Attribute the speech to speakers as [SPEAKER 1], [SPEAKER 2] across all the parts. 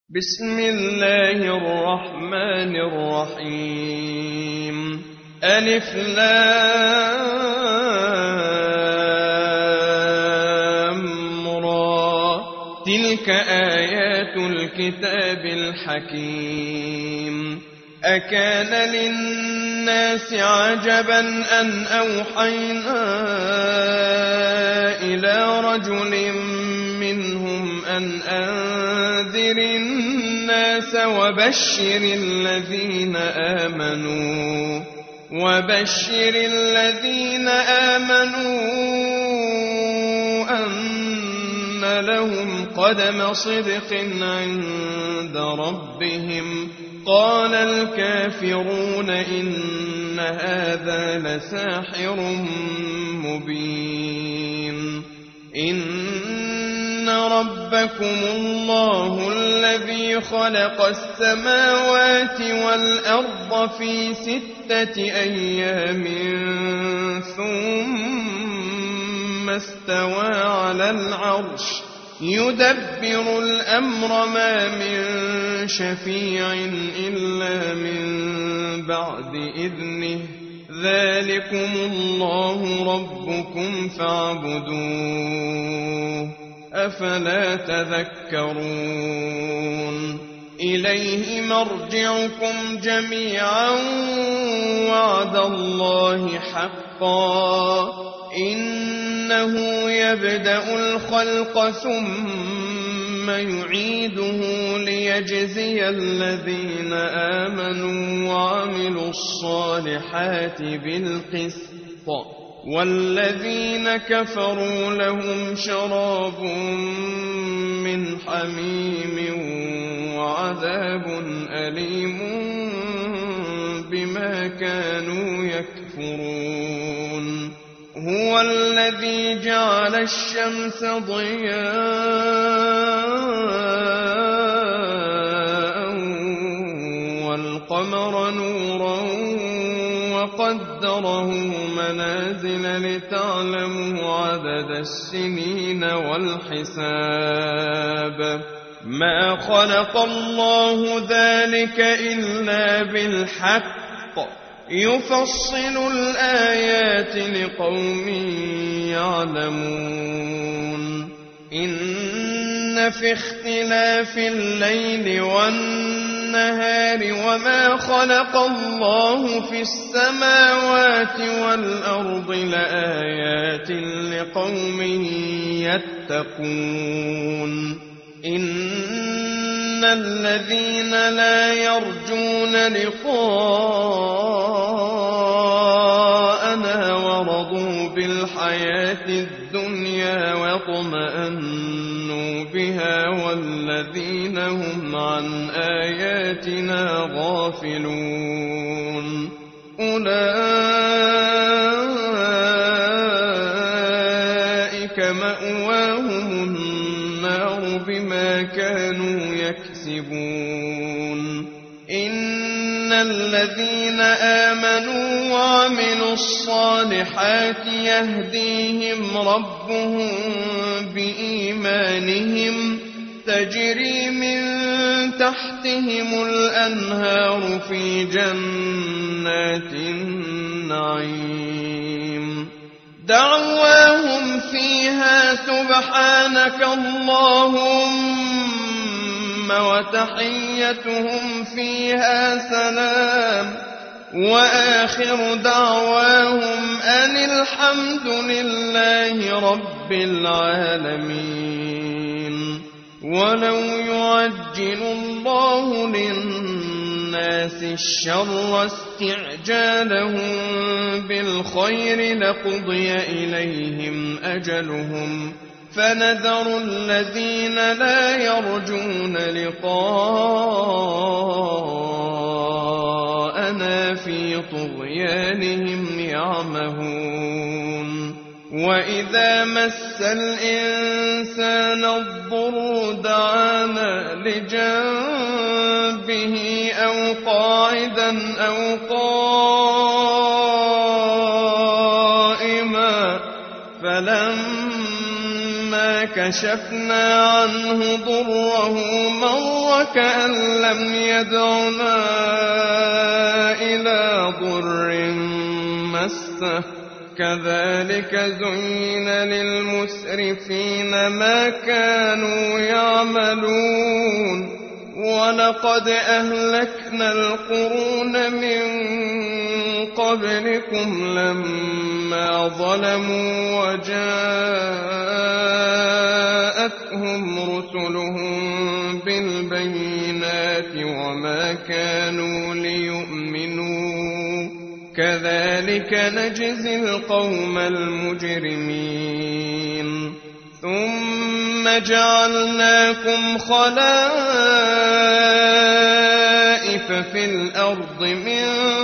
[SPEAKER 1] بسم الله الرحمن الرحيم. ألف لام را. تلك آيات الكتاب الحكيم. أكان للناس عجبا أن أوحينا إلى رجل منهم أن أنذر الناس وبشر الذين آمنوا أن لهم قدم صدق عند ربهم. قال الكافرون إن هذا لساحر مبين. إن ربكم الله الذي خلق السماوات والأرض في 6 أيام ثم استوى على العرش يدبر الأمر ما من شفيع إلا من بعد إذنه. ذلكم الله ربكم فاعبدوه أفلا تذكرون. إليه مرجعكم جميعا وعد الله حقا. إنه يبدأ الخلق ثم يعيده ليجزي الذين آمنوا وعملوا الصالحات بالقسط، والذين كفروا لهم شراب من حميم وعذاب أليم بما كانوا يكفرون. هو الذي جعل الشمس ضياء والقمر نورا وقدره منازل لتعلموا عدد السنين والحساب. ما خلق الله ذلك إلا بالحق يفصل الآيات لقوم يعلمون. إن في اختلاف الليل والنهار وما خلق الله في السماوات والأرض لآيات لقوم يتقون. إن الذين لا يرجون لقاءنا ورضوا بالحياة الدنيا واطمأنوا بها والذين هم عن آياتنا غافلون أولئك مأواهم النار بما كانوا يكسبون. إن الذين آمنوا وعملوا الصالحات يهديهم ربهم بإيمانهم تجري من تحتهم الأنهار في جنات النعيم. دعواهم فيها سبحانك اللهم وتحيتهم فيها سلام. وآخر دعواهم أن الحمد لله رب العالمين. ولو يعجل الله للناس الشر استعجالهم بالخير لقضي إليهم أجلهم فنذر الذين لا يرجون لقاءنا في طغيانهم يعمهون. وإذا مس الإنسان الضر دعانا لجنبه أو قاعدا أو قائما فلما كشفنا عنه ضره مر وكأن لم يدعنا إلى ضر مسه كذلك زين للمسرفين ما كانوا يعملون ولقد أهلكنا القرون من قبلكم لما ظلموا وجاءتهم رسلهم بالبينات وما كانوا ليؤمنوا كذلك نجزي القوم المجرمين ثم جعلناكم خلائف في الأرض من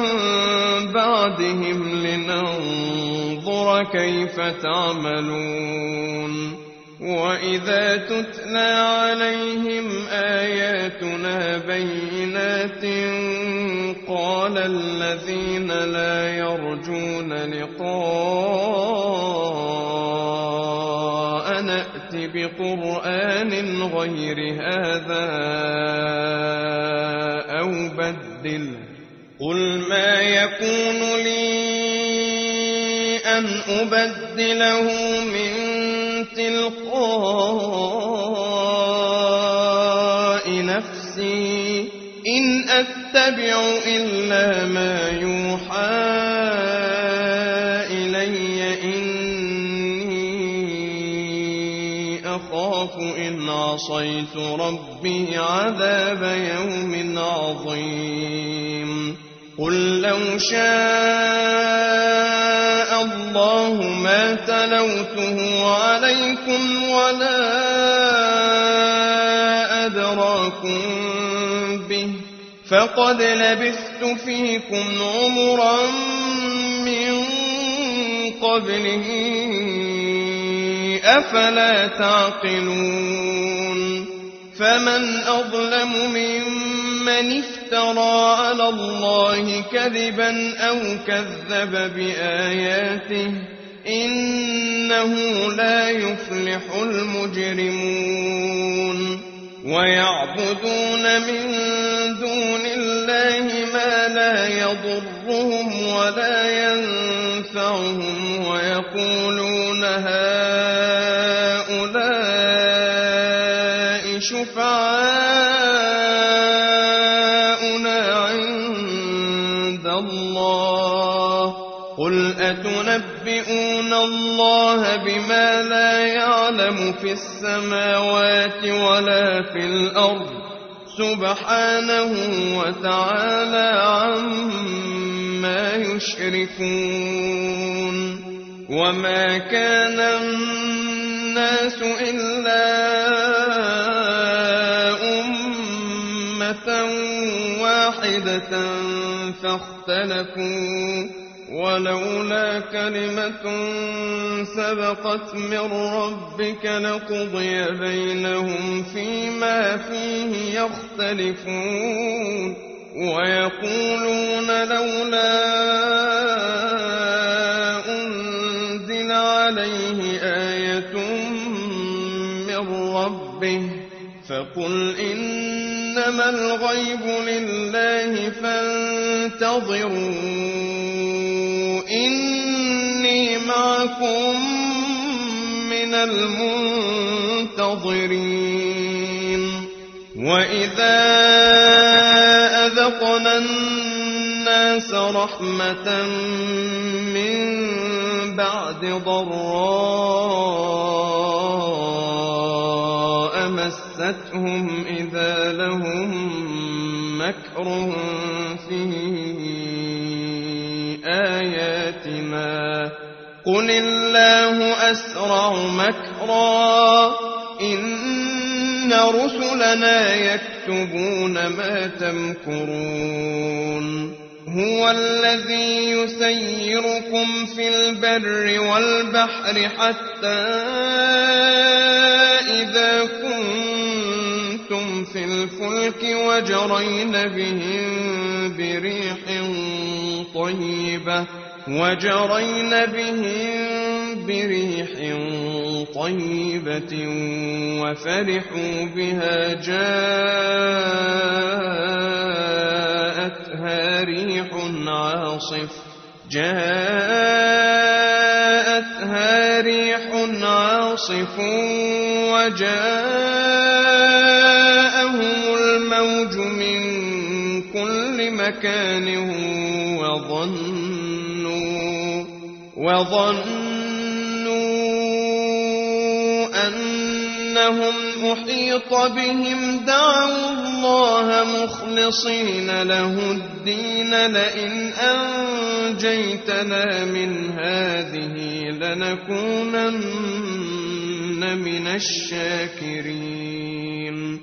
[SPEAKER 1] بعدهم لننظر كيف تعملون وإذا تتلى عليهم آياتنا بينات قال الذين لا يرجون لقاء نأت بقرآن غير هذا أو بدله قل ما يكون لي أن أبدله من تلقاء نفسي إن أتبع إلا ما يوحى إلي إني أخاف إن عصيت ربي عذاب يوم عظيم قل لو شاء الله ما تلوته عليكم ولا أدراكم به فقد لبثت فيكم عمرا من قبله أفلا تعقلون فمن أظلم ممن افترى على الله كذبا أو كذب بآياته إنه لا يفلح المجرمون ويعبدون من دون الله ما لا يضرهم ولا ينفعهم ويقولون هؤلاء شفعاؤنا عند الله قل أتنبئون الله بما لا يعلم في السماوات ولا في الأرض سبحانه وتعالى عما يشركون وما كان الناس إلا أمة واحدة فاختلفوا ولولا كلمة سبقت من ربك لقضي بينهم فيما فيه يختلفون ويقولون لولا أنزل عليه آية من ربه فقل إنما الغيب لله فانتظروا إني معكم من المنتظرين وإذا أذقنا الناس رحمة من بعد ضراء مستهم إذا لهم مكر في آياتنا قل الله أسرع مكرا إن رسلنا يكتبون ما تمكرون هو الذي يسيركم في البر والبحر حتى إذا كنتم في الفلك وجرين بهم بريح طيبة وفرحوا بها جاءتها عاصف جاءتها ريح عاصف وجاءهم الموج من كل مكان وظنوا أنهم أحيط بهم دعوا الله مخلصين له الدين لئن أنجيتنا من هذه لنكونن من الشاكرين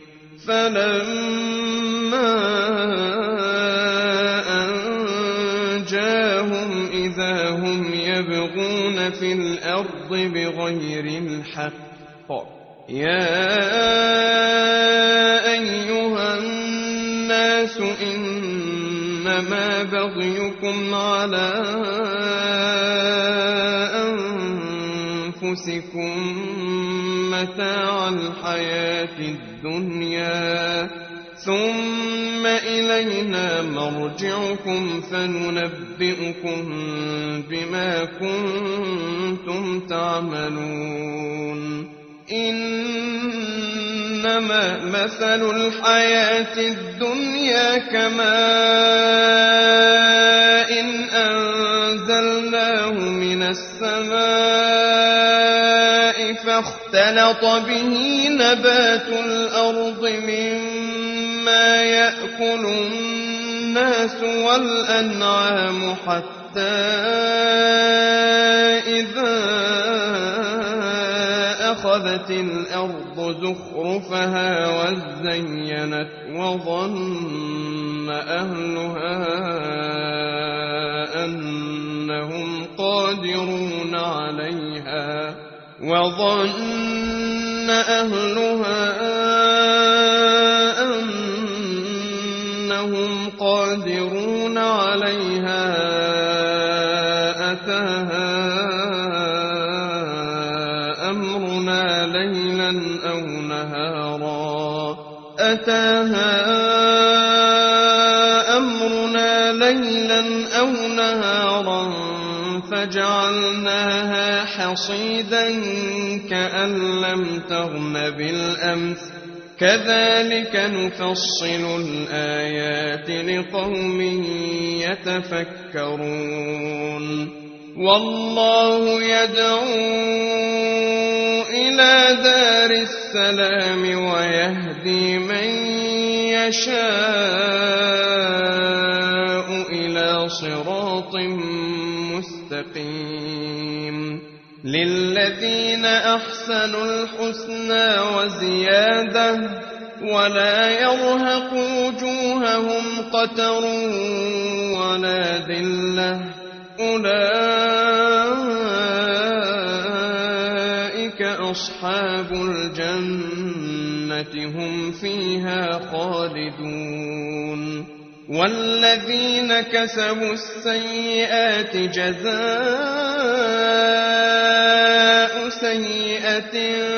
[SPEAKER 1] فلما أنجاهم إذا هم يبغون في الأرض بغير الحق يا أيها الناس إنما بغيكم على أنفسكم متاع الحياة الدنيا ثم إلينا مرجعكم فننبئكم بما كنتم تعملون إنما مثل الحياة الدنيا كماء أنزلناه من السماء فاختلط به نبات الأرض مما يأكل الناس والأنعام حتى إذا أخذت الأرض زخرفها وزينت وظن أهلها أنهم قادرون عليها أتاها أمرنا ليلا أو نهارا فجعلناها حصيدا كأن لم تغن بالأمس كذلك نفصل الآيات لقوم يتفكرون والله يدعو إلى دار السلام ويهدي من يشاء إلى صراط مستقيم للذين أحسنوا الحسنى وزيادة ولا يرهق وجوههم قتر ولا ذلة أولئك أصحاب الجنة هم فيها خالدون والذين كسبوا السيئات جزاء سيئة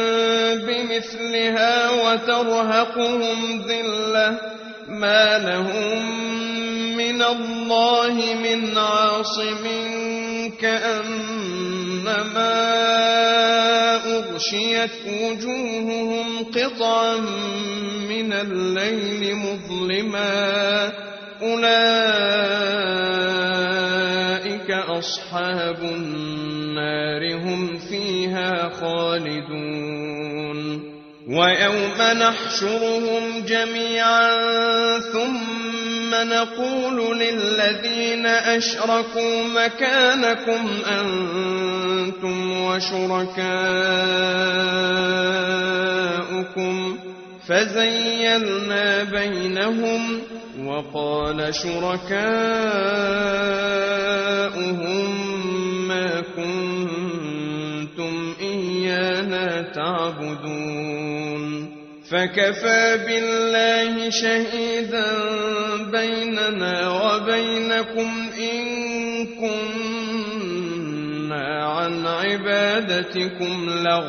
[SPEAKER 1] بمثلها وترهقهم ذلة ما لهم من الله من عاصم كأنما أغشيت وجوههم قطعا من الليل مظلما أولئك أصحاب النار هم فيها خالدون ويوم نحشرهم جميعا ثم نقول للذين أشركوا مكانكم أنتم وشركاؤكم فزيلنا بينهم وقال شركاؤهم ما كنتم إيانا تعبدون فكفى بالله شهيدا بيننا وبينكم إن كنا عن عبادتكم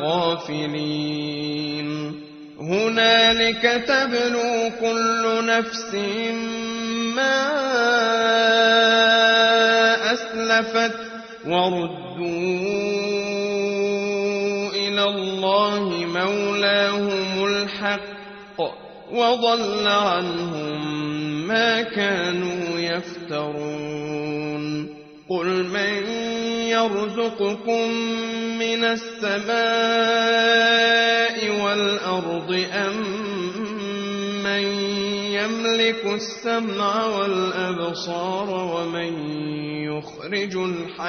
[SPEAKER 1] لغافلين هنالك تبلو كل نفس ما أزلفت وردوا إلى الله مولاهم الحق وضل عنهم ما كانوا يفترون قل من يرزقكم من السماء والأرض أم من يملك السمع والأبصار ومن يخرج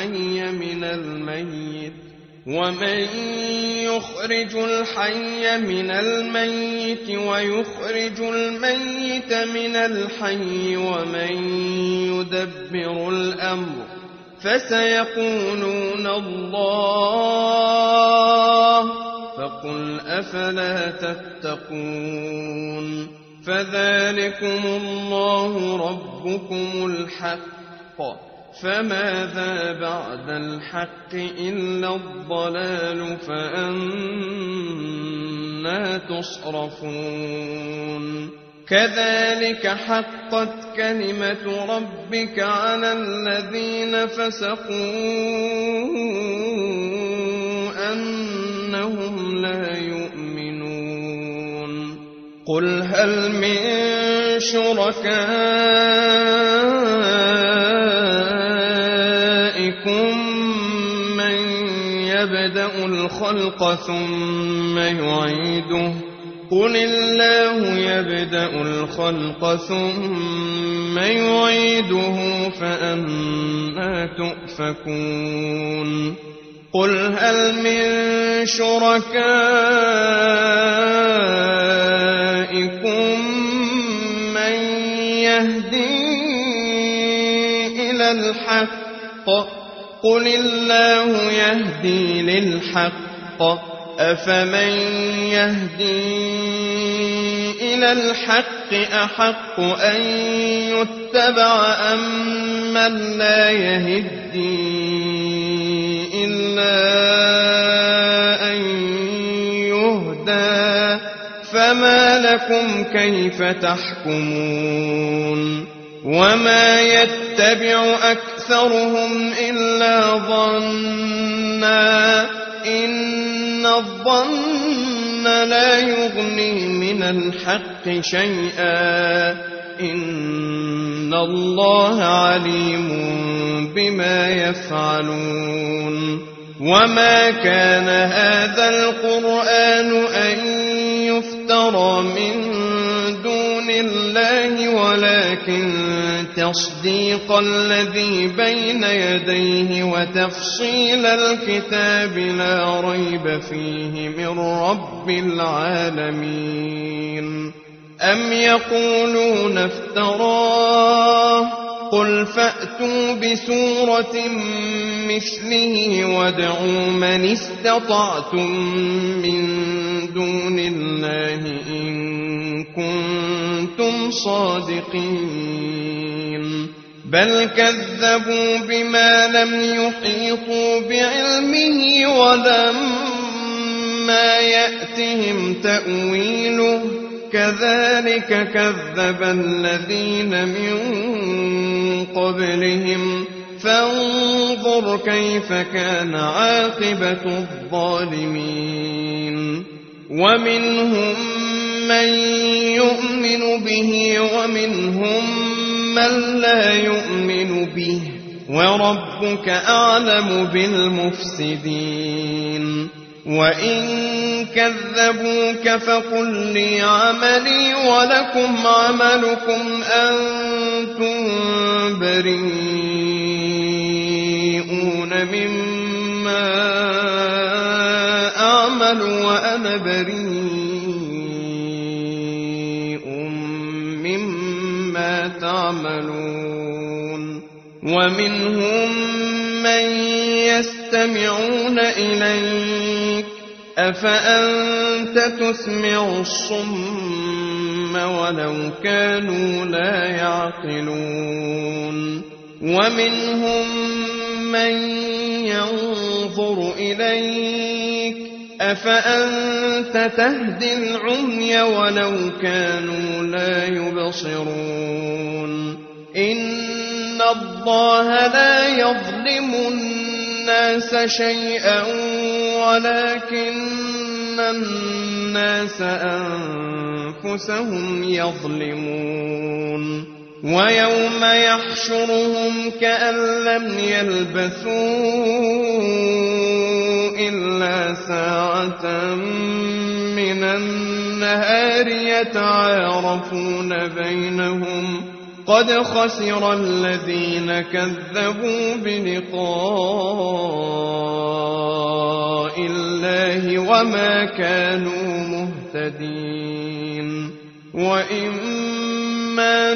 [SPEAKER 1] الحي من الميت ويخرج الميت من الحي ومن يدبر الأمر فسيقولون الله فقل أفلا تتقون فذلكم الله ربكم الحق فماذا بعد الحق إلا الضلال فأنى تصرفون كذلك حقت كلمة ربك على الذين فسقوا أنهم لا يؤمنون قل هل من شركائكم من يبدأ الخلق ثم يعيده قل الله يبدأ الخلق ثم يعيده فأنى تؤفكون قل هل من شركائكم من يهدي إلى الحق قل الله يهدي للحق أفمن يهدي إلى الحق أحق أن يتبع أم من لا يهدي إلا أن يهدى فما لكم كيف تحكمون وما يتبع أكثرهم إلا ظنا إن الظن لا يغني من الحق شيئا إن الله عليم بما يفعلون وما كان هذا القرآن أن يفترى من دون الله ولكن تصديق الذي بين يديه وتفصيل الكتاب لا ريب فيه من رب العالمين أم يقولون افتراه قل فأتوا بسورة مثله وادعوا من استطعتم من دون الله إن كنتم صادقين بل كذبوا بما لم يحيطوا بعلمه ولما يأتهم تأويله كذلك كذب الذين من قبلهم فانظر كيف كان عاقبة الظالمين ومنهم من يؤمن به ومنهم من لا يؤمن به وربك أعلم بالمفسدين وإن كذبوك فقل لي عملي ولكم عملكم أنتم بريئون مما أعمل وأنا بريء مما تعملون ومنهم من يستمعون إليك أفأنت تسمع الصم ولو كانوا لا يعقلون ومنهم من ينظر إليك أفأنت تهدي العمي ولو كانوا لا يبصرون إن الله لا يظلم الناس شيئا ولكن الناس أنفسهم يظلمون ويوم يحشرهم كأن لم يلبثوا إلا ساعة من النهار يتعارفون بينهم قد خسر الذين كذبوا بلقاء الله وما كانوا مهتدين وإما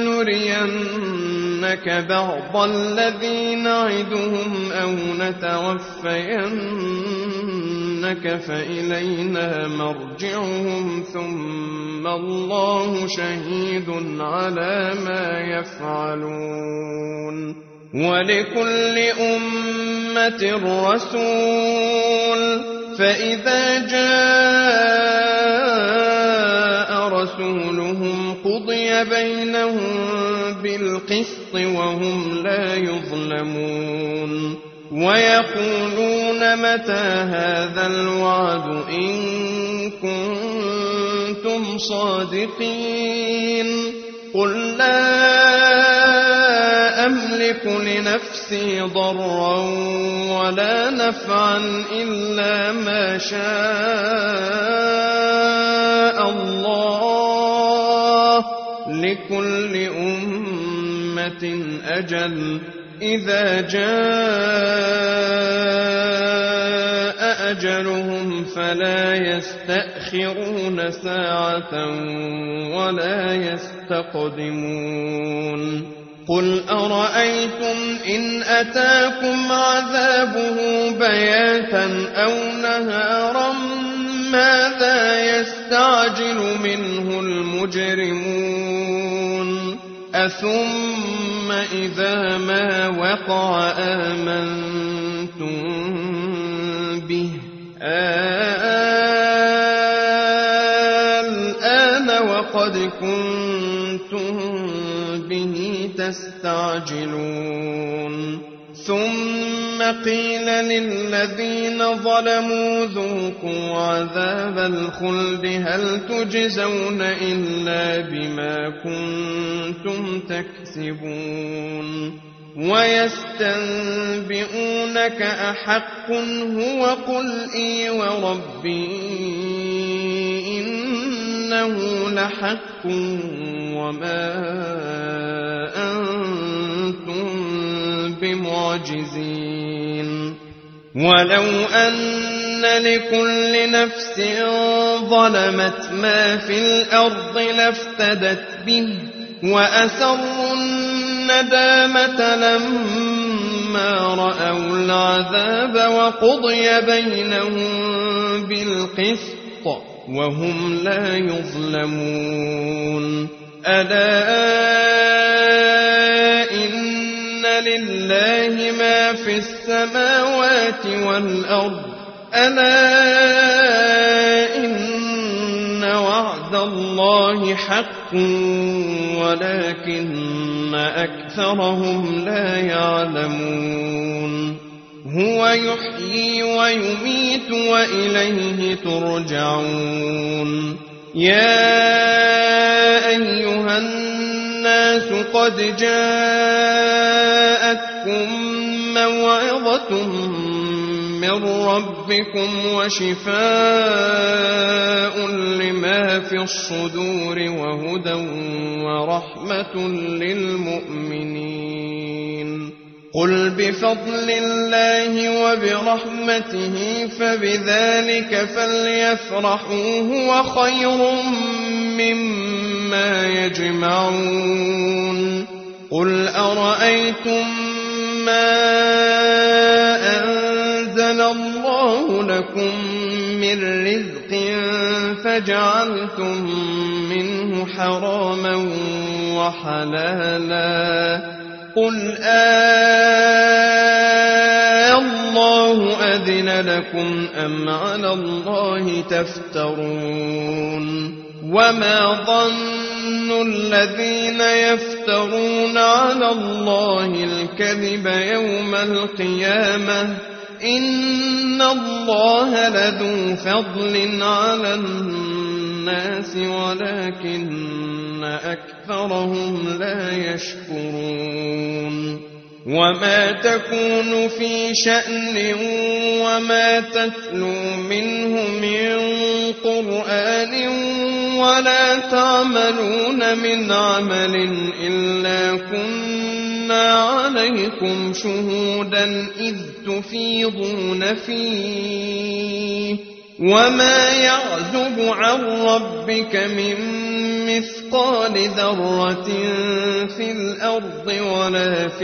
[SPEAKER 1] نرينك بعض الذي نعدهم أو نتوفينك فإلينا مرجعهم ثم الله شهيد على ما يفعلون ولكل أمة رسول فإذا جاء رسولهم قضي بينهم بالقسط وهم لا يظلمون ويقولون متى هذا الوعد إن كنتم صادقين قل لا أملك لنفسي ضرا ولا نفعا إلا ما شاء الله لكل أمة أجل إذا جاء أجلهم فلا يستأخرون ساعة ولا يستقدمون قل أرأيتم إن أتاكم عذابه بياتا أو نهارا ماذا يستعجل منه المجرمون أثم إذا ما وقع آمنتم به الآن وقد كنتم به تستعجلون ثم قيل للذين ظلموا ذوقوا عذاب الخلد هل تجزون إلا بما كنتم تكسبون ويستنبئونك أحق هو قل إي وربي إنه لحق وما أنتم بمعجزين ولو أن لكل نفس ظلمت ما في الأرض لافتدت به وأسروا الندامة لما رأوا العذاب وقضي بينهم بالقسط وهم لا يظلمون ألا إن لله ما في السماوات والأرض ألا إن وعد الله حق ولكن أكثرهم لا يعلمون هو يحيي ويميت وإليه ترجعون يا أيها الناس قد جاءتكم موعظة من ربكم وشفاء لما في الصدور وهدى ورحمة للمؤمنين قل بفضل الله وبرحمته فبذلك فليفرحوا هو خير مما يجمعون قل أرأيتم ما أنزل الله لكم من رزق فجعلتم منه حراما وحلالا قل الله أذن لكم أم على الله تفترون وما ظن الذين يفترون على الله الكذب يوم القيامة إن الله لذو فضل على الناس ولكن أكثرهم لا يشكرون وما تكون في شأن وما تتلو منه من قرآن ولا تعملون من عمل إلا كنا عليكم شهودا إذ تفيضون فيه وما يعزب عن ربك من مثقال ذرة في الأرض ولا في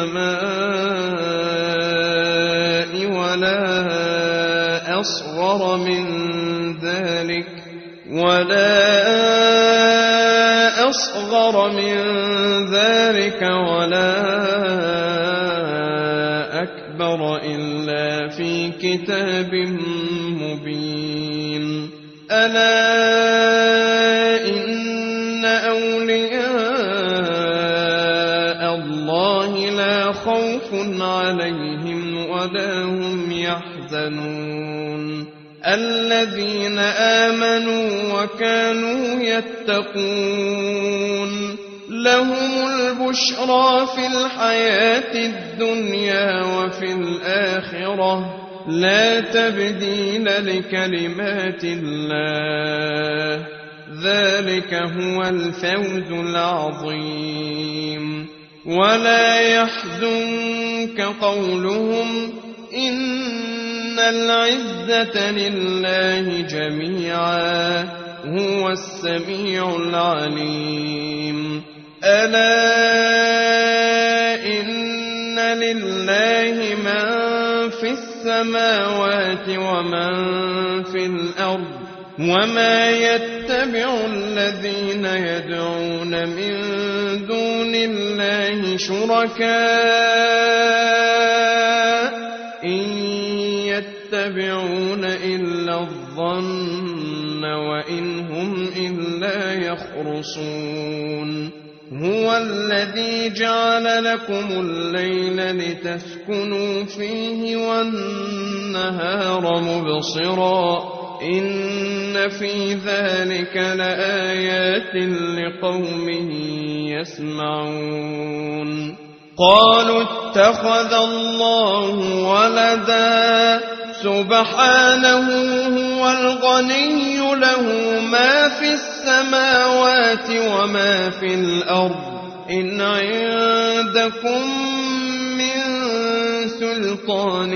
[SPEAKER 1] السماء ولا أصغر من ذلك ولا أكبر إلا في كتاب مبين ألا إن أولياء الله لا خوف عليهم ولا هم يحزنون الذين آمنوا وكانوا يتقون لهم البشرى في الحياة الدنيا وفي الآخرة لا تبديل لكلمات الله ذلك هو الفوز العظيم ولا يحزنك قولهم إن العزة لله جميعا هو السميع العليم ألا إن لله من في السماوات ومن في الأرض وما يتبع الذين يدعون من دون الله شركاء إن يتبعون إلا الظن وإن هم إلا يخرصون هو الذي جعل لكم الليل لتسكنوا فيه والنهار مبصرا إن في ذلك لآيات لقوم يسمعون قالوا اتخذ الله ولدا سبحانه هو الغني له ما في السماوات وما في الأرض إن عندكم من سلطان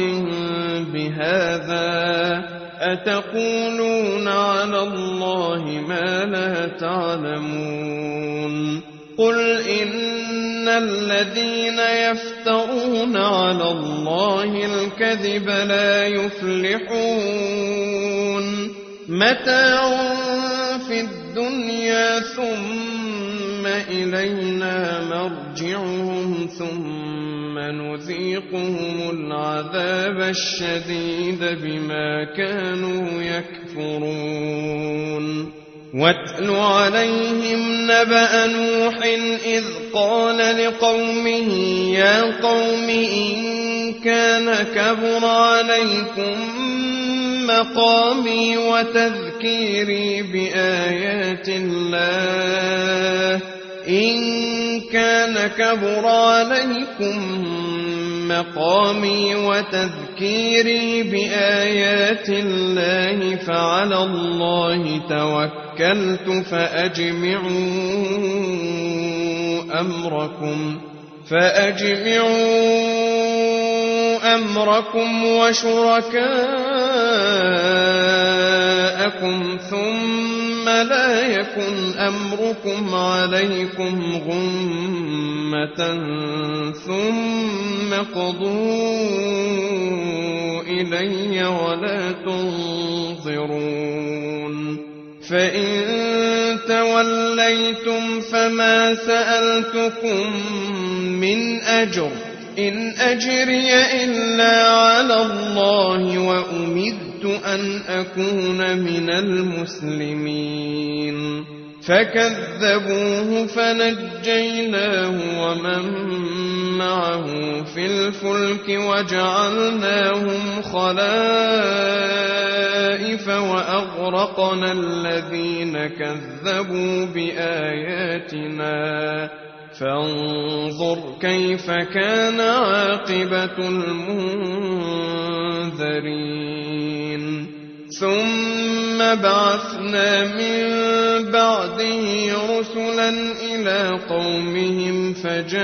[SPEAKER 1] بهذا أتقولون على الله ما لا تعلمون قل إن الذين يفترون على الله الكذب لا يفلحون متاع في الدنيا ثم إلينا مرجعهم ثم نذيقهم العذاب الشديد بما كانوا يكفرون واتل عليهم نبأ نوح إذ قال لقومه يا قوم إن كان كبر عليكم مقامي وتذكيري بآيات الله إن كان كبر عليكم مقامي وتذكيري بآيات الله فعلى الله توكلت فأجمعوا أمركم وشركاءكم ثم لا يكن أمركم عليكم غمة ثم قضوا إلي ولا تنظرون فإن توليتم فما سألتكم من أجر إن أجري إلا على الله وأمرت أن أكون من المسلمين فكذبوه فنجيناه ومن معه في الفلك وجعلناهم خلائف وأغرقنا الذين كذبوا بآياتنا فانظر كيف كان عاقبة المنذرين ثم بعثنا من بعده رسلا إلى قومهم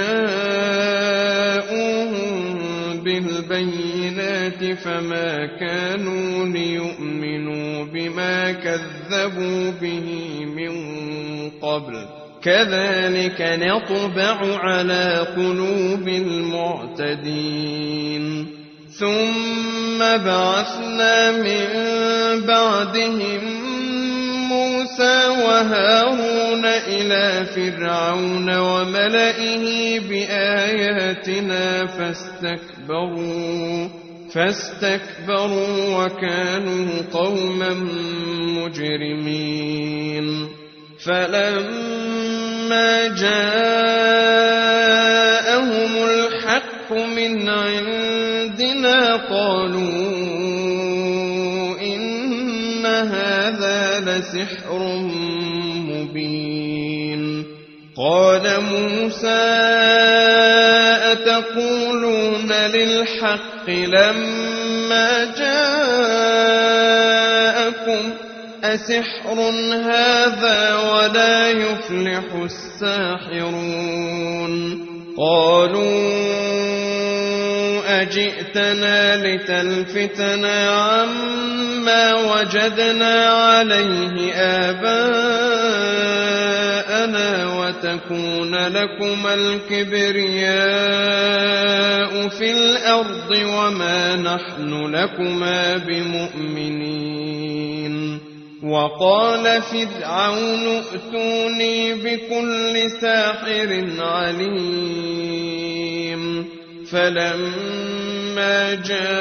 [SPEAKER 1] فجاءوهم بالبينات فما كانوا ليؤمنوا بما كذبوا به من قبل كذلك نطبع على قلوب المعتدين ثم بعثنا من بعدهم موسى وهارون إلى فرعون وملئه بآياتنا فاستكبروا وكانوا قوما مجرمين فلما جاءهم الحق من عندنا قالوا إن هذا لسحر مبين قال موسى أتقولون للحق لما جاءكم أسحر هذا ولا يفلح الساحرون قالوا أجئتنا لتلفتنا عما وجدنا عليه آباءنا وتكون لكما الكبرياء في الأرض وما نحن لكما بمؤمنين وقال فرعون ائتوني بكل ساحر عليم فلما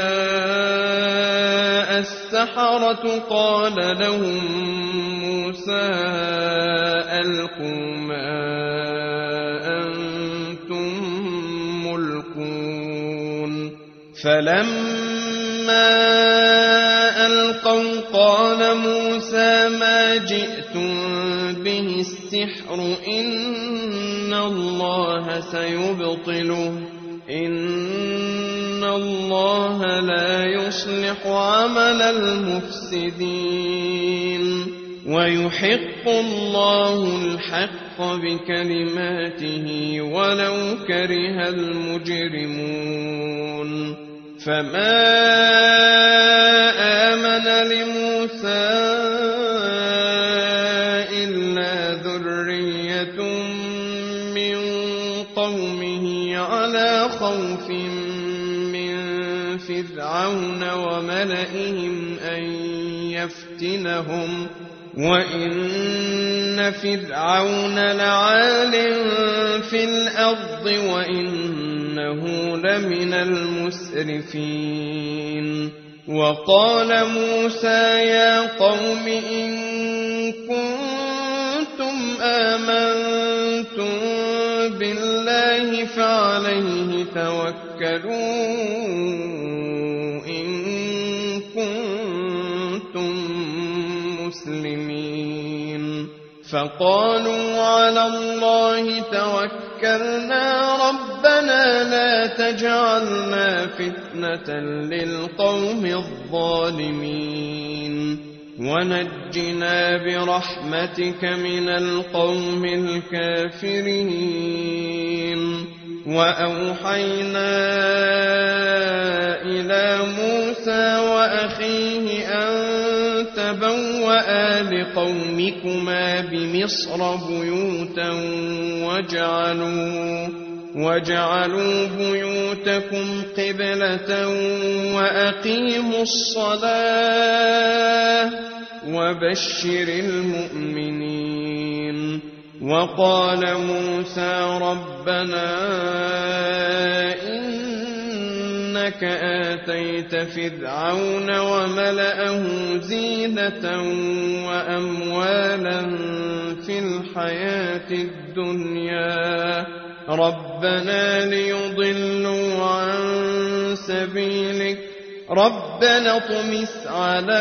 [SPEAKER 1] جاء السحرة قال لهم موسى ألقوا ما أنتم ملقون فلما ألقوا قال موسى ما جئتم به السحر إن الله سيبطله إن الله لا يصلح عمل المفسدين ويحق الله الحق بكلماته ولو كره المجرمون فما آمن لموسى إلا ذرية من قومه على خوف من فرعون وملئهم أن يفتنهم وإن فرعون لعال في الأرض وإنه لمن المسرفين وقال موسى يا قوم إن كنتم آمنتم بالله فعليه توكلوا إن كنتم مسلمين فقالوا على الله توكلنا ربنا لا تجعلنا فتنة للقوم الظالمين ونجنا برحمتك من القوم الكافرين وأوحينا إلى موسى وأخيه أن تبوأ لقومكما بمصر بيوتا وجعلوا بيوتكم قبلة وأقيموا الصلاة وبشر المؤمنين وقال موسى ربنا إنك آتيت فرعون وملأه زينة وأموالا في الأرض الحياة الدنيا ربنا ليضلوا عن سبيلك ربنا اطمس على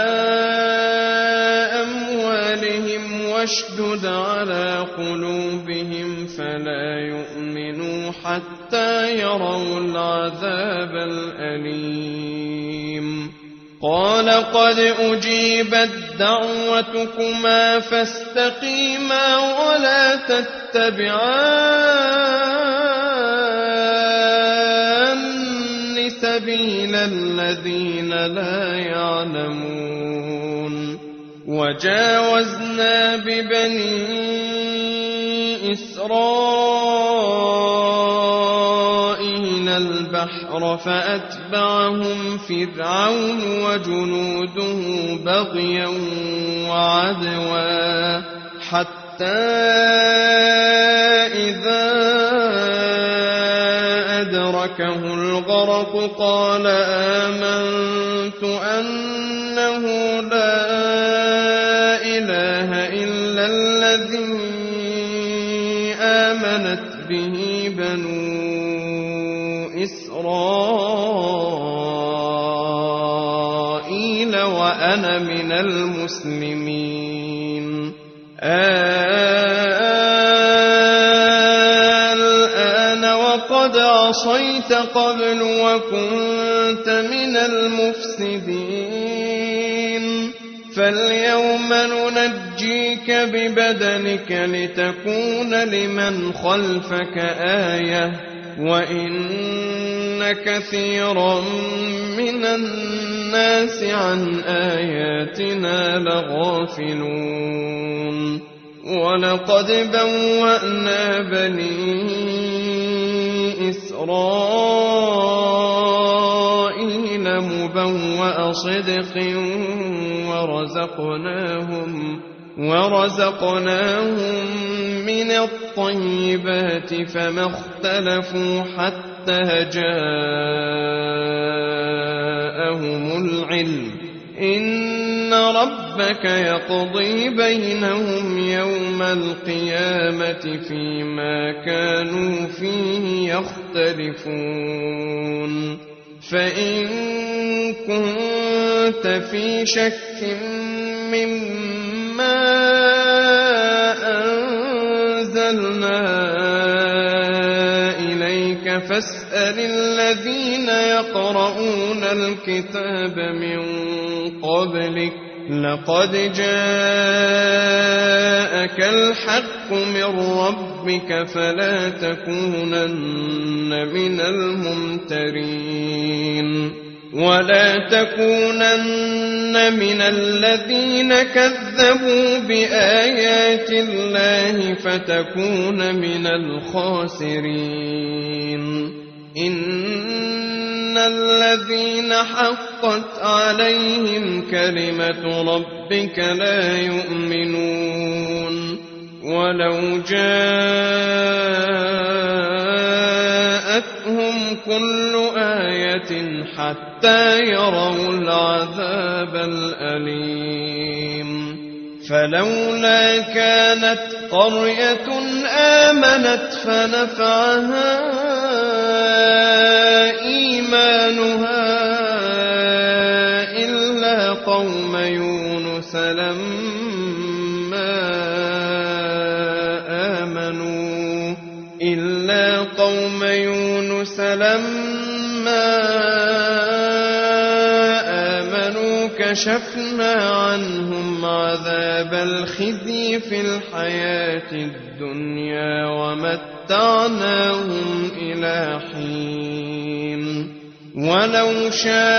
[SPEAKER 1] أموالهم واشدد على قلوبهم فلا يؤمنوا حتى يروا العذاب الأليم قال قد أجيبت دعوتكما فاستقيما ولا تتبعان سبيل الذين لا يعلمون وجاوزنا ببني إسرائيل البحر فأتبعهم فرعون وجنوده بغيا وعدوا حتى إذا أدركه الغرق قال آمنت أنه لا إله إلا الذي آمنت به بنو إسرائيل وأنا من المسلمين قد عصيت قبل وكنت من المفسدين فاليوم ننجيك ببدنك لتكون لمن خلفك آية وإن كثيرا من الناس عن آياتنا لغافلون ولقد بوأنا بني إسرائيل مبوأ صدق ورزقناهم من الطيبات فما اختلفوا حتى جاءهم العلم إن ربك يقضي بينهم يوم القيامة فيما كانوا فيه يختلفون فإن كنت في شك مما أنزلنا إليك فاسأل الذين يقرؤون الكتاب من قبلك لقد جاءك الحق من ربك فلا تكونن من الممترين ولا تكونن من الذين كذبوا بآيات الله فتكون من الخاسرين إن الذين حقت عليهم كلمة ربك لا يؤمنون ولو جاءتهم كل آية حتى يروا العذاب الأليم فلولا كانت قرية آمنت فنفعها إيمانها إلا قوم يونس لما آمنوا كشفنا عنهم عذاب الخزي في الحياة الدنيا ومتعناهم إلى حين ولو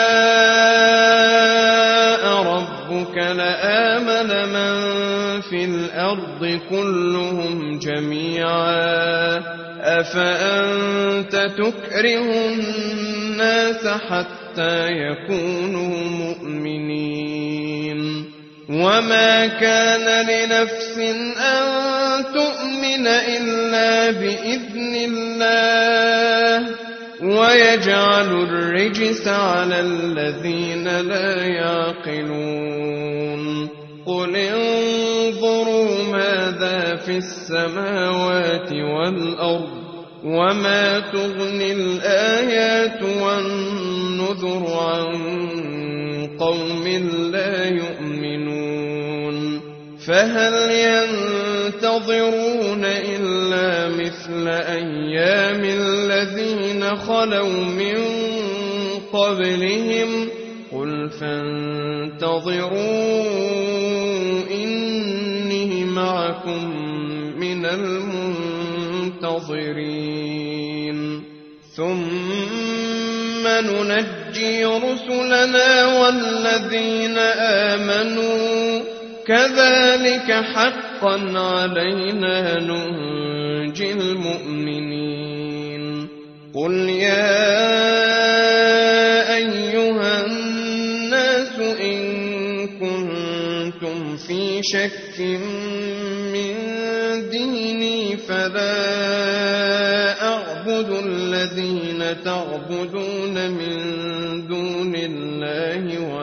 [SPEAKER 1] شاء ربك لآمن من في الأرض كلهم جميعا أفأنت تكره الناس حتى يكونوا مؤمنين وما كان لنفس أن تؤمن إلا بإذن الله ويجعل الرجس على الذين لا يعقلون قل انظروا انظروا ماذا في السماوات والأرض وما تغني الآيات والنذر عن قوم لا يؤمنون فهل ينتظرون إلا مثل أيام الذين خلوا من قبلهم قل فانتظروا إني معكم من المنتظرين ثم ننجي رسلنا والذين آمنوا كذلك حقا علينا ننجي المؤمنين قل يا أيها الناس إن كنتم في شك من ديني فلا أعبد الذين تعبدون من دون الله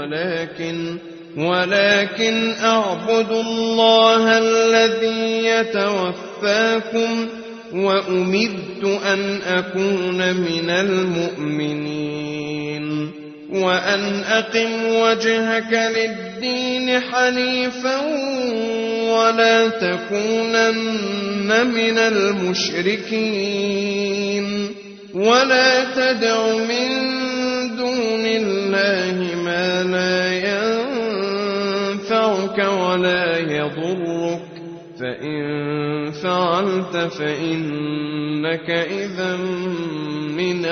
[SPEAKER 1] ولكن أعبد الله الذي يتوفاكم وأمرت أن أكون من المؤمنين وأن أقم وجهك للدين حنيفا ولا تكونن من المشركين ولا تدع من دون الله ما لا ينفعك ولا يضرك فإن فعلت فإنك إذا من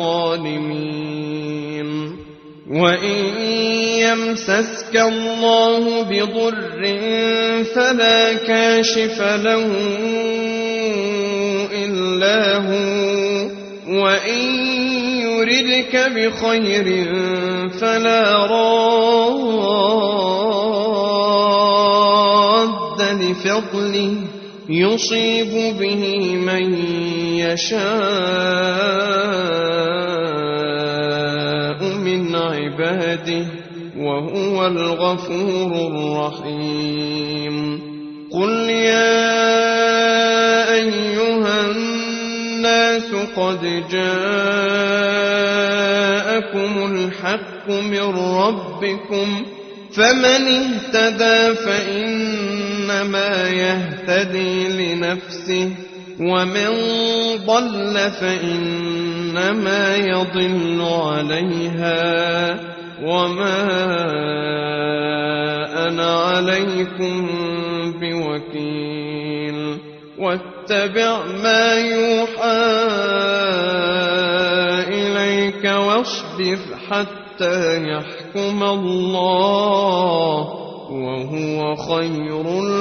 [SPEAKER 1] الظالمين وإن يمسسك الله بضر فلا كاشف له إلا هو وإن يردك بخير فلا راد لفضله يصيب به من يشاء من عباده وهو الغفور الرحيم قل يا أيها الناس قد جاءكم الحق من ربكم فمن اهتدى فإنما يهتدي لنفسه ومن ضل فإنما يضل عليها وما أنا عليكم بوكيل واتبع ما يوحى إليك واصبر حتى يحكم الله وهو خير